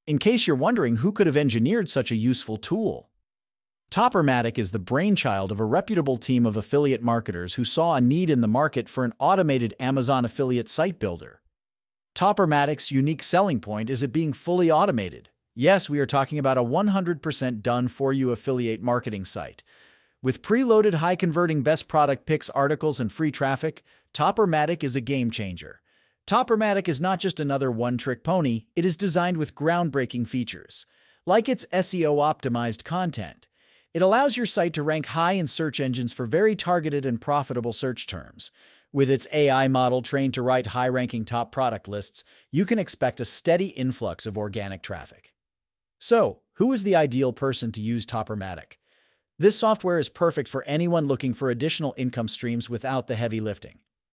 In case you're wondering who could have engineered such a useful tool, Toppermatic is the brainchild of a reputable team of affiliate marketers who saw a need in the market for an automated Amazon affiliate site builder. Toppermatic's unique selling point is it being fully automated. Yes, we are talking about a 100% done-for-you affiliate marketing site. With preloaded high-converting best product picks, articles, and free traffic, Toppermatic is a game-changer. Toppermatic is not just another one-trick pony, it is designed with groundbreaking features. Like its SEO-optimized content, it allows your site to rank high in search engines for very targeted and profitable search terms. With its AI model trained to write high-ranking top product lists, you can expect a steady influx of organic traffic. So, who is the ideal person to use Toppermatic? This software is perfect for anyone looking for additional income streams without the heavy lifting.